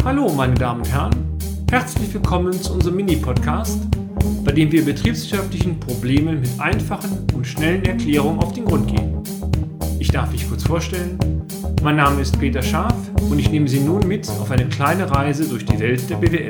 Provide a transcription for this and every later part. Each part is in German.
Hallo meine Damen und Herren, herzlich willkommen zu unserem Mini-Podcast, bei dem wir betriebswirtschaftlichen Problemen mit einfachen und schnellen Erklärungen auf den Grund gehen. Ich darf mich kurz vorstellen, mein Name ist Peter Scharf und ich nehme Sie nun mit auf eine kleine Reise durch die Welt der BWL.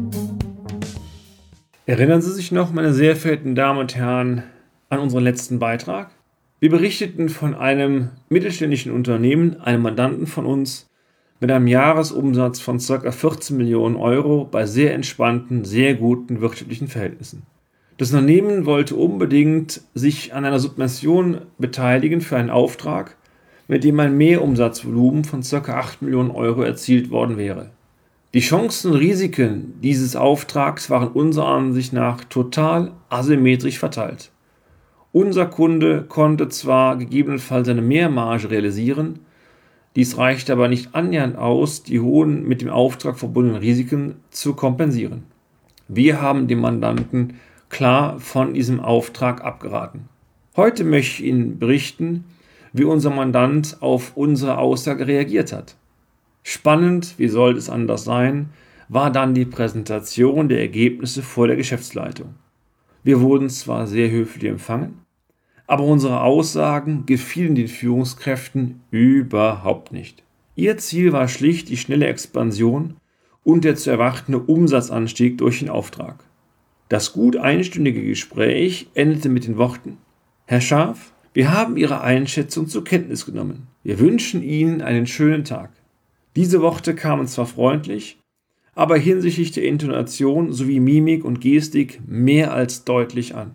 Erinnern Sie sich noch, meine sehr verehrten Damen und Herren, an unseren letzten Beitrag? Wir berichteten von einem mittelständischen Unternehmen, einem Mandanten von uns, mit einem Jahresumsatz von ca. 14 Millionen Euro bei sehr entspannten, sehr guten wirtschaftlichen Verhältnissen. Das Unternehmen wollte unbedingt sich an einer Subvention beteiligen für einen Auftrag, mit dem ein Mehrumsatzvolumen von ca. 8 Millionen Euro erzielt worden wäre. Die Chancen und Risiken dieses Auftrags waren unserer Ansicht nach total asymmetrisch verteilt. Unser Kunde konnte zwar gegebenenfalls eine Mehrmarge realisieren, dies reichte aber nicht annähernd aus, die hohen mit dem Auftrag verbundenen Risiken zu kompensieren. Wir haben dem Mandanten klar von diesem Auftrag abgeraten. Heute möchte ich Ihnen berichten, wie unser Mandant auf unsere Aussage reagiert hat. Spannend, wie sollte es anders sein, war dann die Präsentation der Ergebnisse vor der Geschäftsleitung. Wir wurden zwar sehr höflich empfangen, aber unsere Aussagen gefielen den Führungskräften überhaupt nicht. Ihr Ziel war schlicht die schnelle Expansion und der zu erwartende Umsatzanstieg durch den Auftrag. Das gut einstündige Gespräch endete mit den Worten: Herr Scharf, wir haben Ihre Einschätzung zur Kenntnis genommen. Wir wünschen Ihnen einen schönen Tag. Diese Worte kamen zwar freundlich, aber hinsichtlich der Intonation sowie Mimik und Gestik mehr als deutlich an.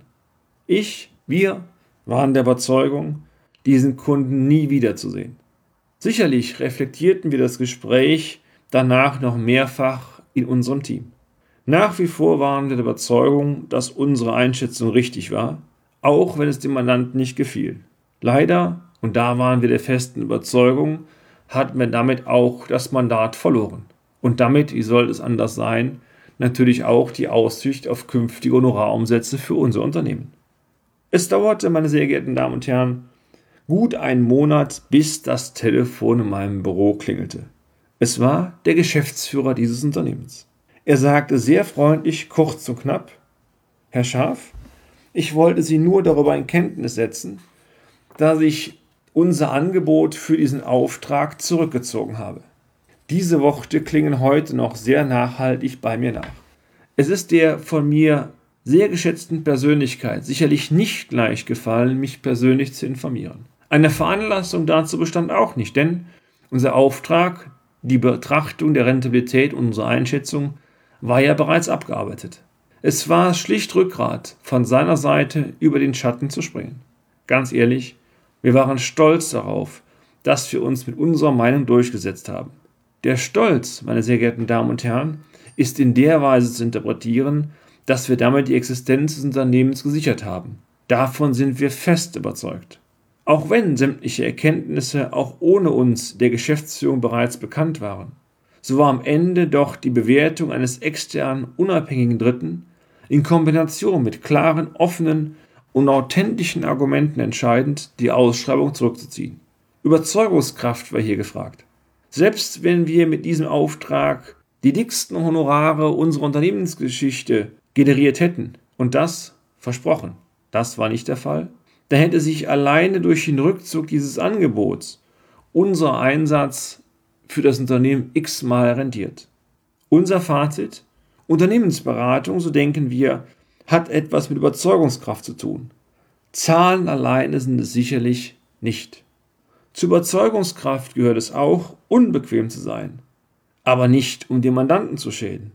Wir waren der Überzeugung, diesen Kunden nie wiederzusehen. Sicherlich reflektierten wir das Gespräch danach noch mehrfach in unserem Team. Nach wie vor waren wir der Überzeugung, dass unsere Einschätzung richtig war, auch wenn es dem Mandanten nicht gefiel. Leider, und da waren wir der festen Überzeugung, hatten wir damit auch das Mandat verloren. Und damit, wie soll es anders sein, natürlich auch die Aussicht auf künftige Honorarumsätze für unser Unternehmen. Es dauerte, meine sehr geehrten Damen und Herren, gut einen Monat, bis das Telefon in meinem Büro klingelte. Es war der Geschäftsführer dieses Unternehmens. Er sagte sehr freundlich, kurz und knapp: Herr Scharf, ich wollte Sie nur darüber in Kenntnis setzen, dass ich unser Angebot für diesen Auftrag zurückgezogen habe. Diese Worte klingen heute noch sehr nachhaltig bei mir nach. Es ist der von mir sehr geschätzten Persönlichkeit sicherlich nicht leicht gefallen, mich persönlich zu informieren. Eine Veranlassung dazu bestand auch nicht, denn unser Auftrag, die Betrachtung der Rentabilität unserer Einschätzung, war ja bereits abgearbeitet. Es war schlicht Rückgrat von seiner Seite, über den Schatten zu springen. Ganz ehrlich, wir waren stolz darauf, dass wir uns mit unserer Meinung durchgesetzt haben. Der Stolz, meine sehr geehrten Damen und Herren, ist in der Weise zu interpretieren, dass wir damit die Existenz des Unternehmens gesichert haben. Davon sind wir fest überzeugt. Auch wenn sämtliche Erkenntnisse auch ohne uns der Geschäftsführung bereits bekannt waren, so war am Ende doch die Bewertung eines externen, unabhängigen Dritten in Kombination mit klaren, offenen und authentischen Argumenten entscheidend, die Ausschreibung zurückzuziehen. Überzeugungskraft war hier gefragt. Selbst wenn wir mit diesem Auftrag die dicksten Honorare unserer Unternehmensgeschichte generiert hätten, und das, versprochen, das war nicht der Fall, dann hätte sich alleine durch den Rückzug dieses Angebots unser Einsatz für das Unternehmen x-mal rentiert. Unser Fazit: Unternehmensberatung, so denken wir, hat etwas mit Überzeugungskraft zu tun. Zahlen alleine sind es sicherlich nicht. Zur Überzeugungskraft gehört es auch, unbequem zu sein, aber nicht, um den Mandanten zu schäden.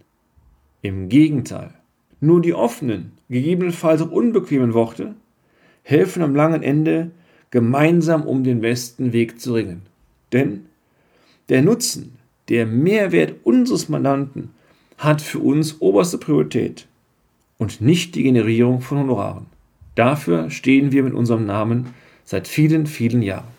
Im Gegenteil. Nur die offenen, gegebenenfalls auch unbequemen Worte helfen am langen Ende, gemeinsam um den besten Weg zu ringen. Denn der Nutzen, der Mehrwert unseres Mandanten hat für uns oberste Priorität und nicht die Generierung von Honoraren. Dafür stehen wir mit unserem Namen seit vielen, vielen Jahren.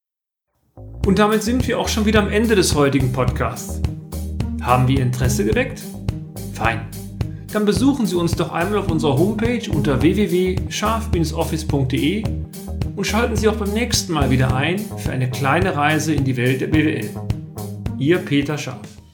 Und damit sind wir auch schon wieder am Ende des heutigen Podcasts. Haben wir Interesse geweckt? Fein. Dann besuchen Sie uns doch einmal auf unserer Homepage unter www.scharf-office.de und schalten Sie auch beim nächsten Mal wieder ein für eine kleine Reise in die Welt der BWL. Ihr Peter Scharf.